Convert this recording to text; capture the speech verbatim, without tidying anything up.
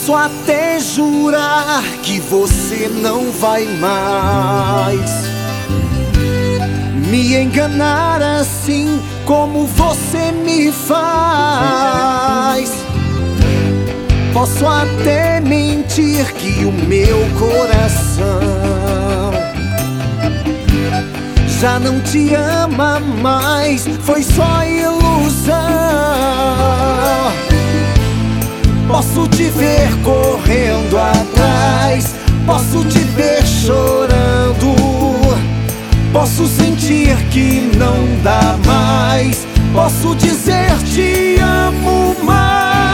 Posso até jurar que você não vai mais me enganar assim como você me faz. Posso até mentir que o meu coração já não te ama mais, foi só ilusão. Posso te ver correndo atrás, posso te ver chorando, posso sentir que não dá mais, posso dizer te amo mais.